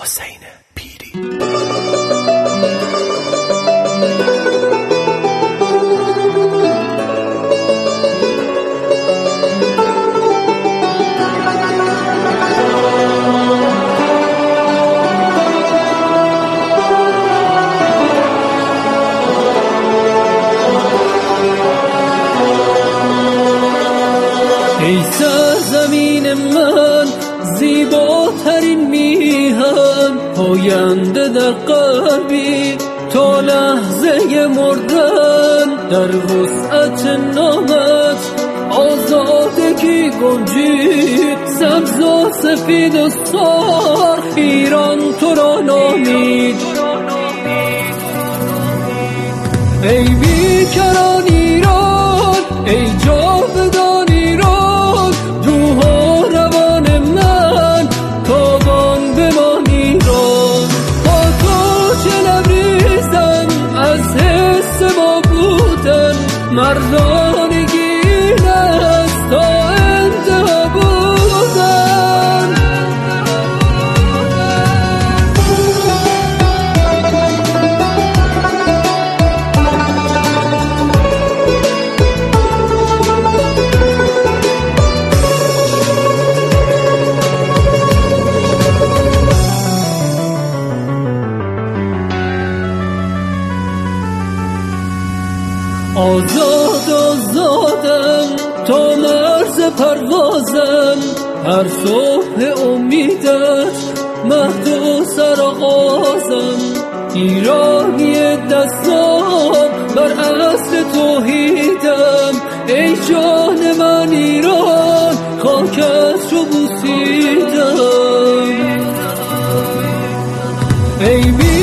حسین پیری. ای سرزمین من زیباترین میهن، پاینده در قلبی تا لحظه مردن، در وسعت نامت آزادگی گنجید، سبز و سفید و سرخ ایران تو را نامید. ای بیکران ایران، ای جاودان ایران، روح و روان من تابان بمان ایران. با تو چه لبریزم از حس با بودن، مردانگی این است تا انتها بودن. آزاد آزادم تا مرز پروازم، هر صبح امیدت مهد و سرآغازم. ایرانی دستان بر اصل توحیدم، ای جان من ایران خاکت رو بوسیدم. ای